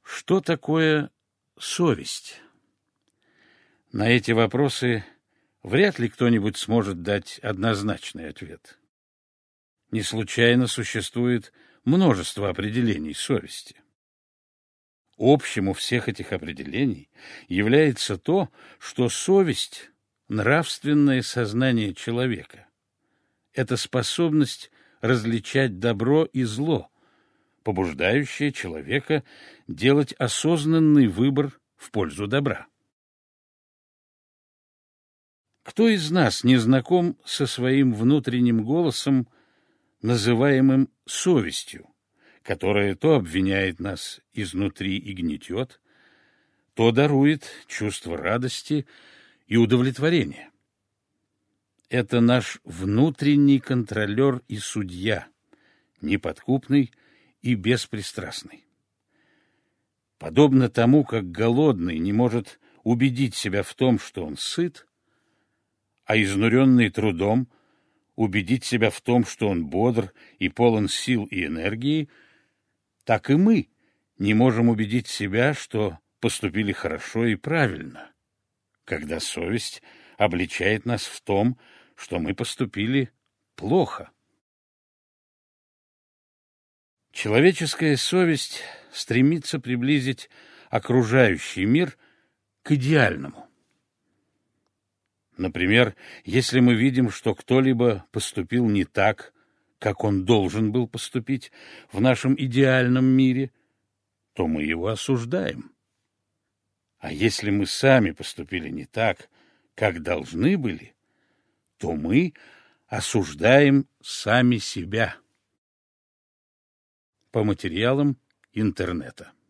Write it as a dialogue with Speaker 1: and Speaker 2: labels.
Speaker 1: Что такое совесть? На эти вопросы вряд ли кто-нибудь сможет дать однозначный ответ. Не случайно существует множество определений совести. Общим у всех этих определений является то, что совесть — нравственное сознание человека. Это способность различать добро и зло, побуждающая человека делать осознанный выбор в пользу добра. Кто из нас не знаком со своим внутренним голосом, называемым совестью, которая то обвиняет нас изнутри и гнетет, то дарует чувство радости и удовлетворения? Это наш внутренний контролер и судья, неподкупный и беспристрастный. Подобно тому, как голодный не может убедить себя в том, что он сыт, а изнуренный трудом убедить себя в том, что он бодр и полон сил и энергии, так и мы не можем убедить себя, что поступили хорошо и правильно, когда совесть обличает нас в том, что мы поступили плохо. Человеческая совесть стремится приблизить окружающий мир к идеальному. Например, если мы видим, что кто-либо поступил не так, как он должен был поступить в нашем идеальном мире, то мы его осуждаем. А если мы сами поступили не так, как должны были, то мы осуждаем сами себя. По материалам интернета.